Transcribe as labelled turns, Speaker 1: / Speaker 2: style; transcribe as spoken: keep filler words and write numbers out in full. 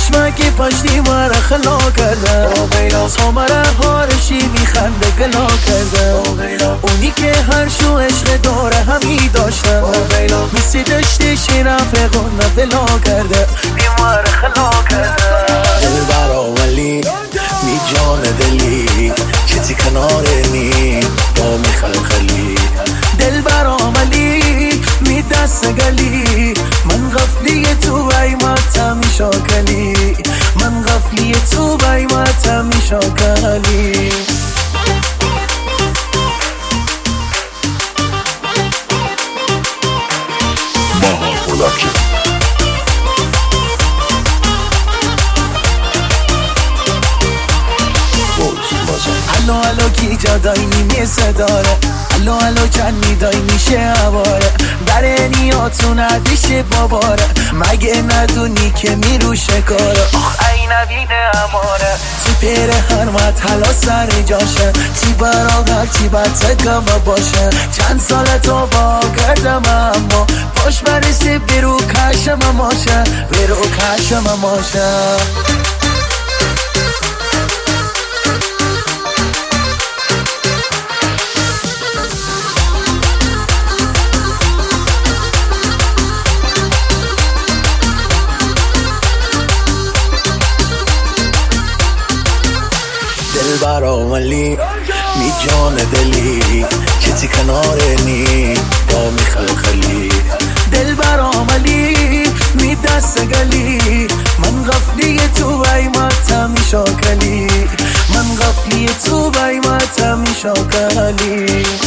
Speaker 1: چشمکی پشتی مرا خلا کرده تا مرا هارشی میخنده گلا کرده اونی که هر شو عشق داره همی داشته مثل دشتی شرف غنه بلا کرده بیمار خلا کرده دل برا ولی می جان دلی چتی کنار نی با می خلخلی دل برا ولی می دست گلی من غفلی تو بای ماتا می شاکلی من غفلی تو بای ماتا می شاکلی
Speaker 2: ماها پروداکشن
Speaker 1: الو الو کی جدایی میسه داره الو الو جنی دایی میشه عواره در نیاتون ندیشه باباره مگه ندونی که میرو شکاره آخ ای نبینه اماره تی پیره هر مطلا سر جاشه تی برا هرچی بدتگم باشه چند سال تو با کردم اما باش برسی بیرو کشم ماشه بیرو کشم ماشه دل برا ولی می جان دلی چتی کنار نی با می خلخلی دل برا ولی می دست گلی من غفلی تو بای ماتا می شاکلی من غفلی تو بای ماتا می شاکلی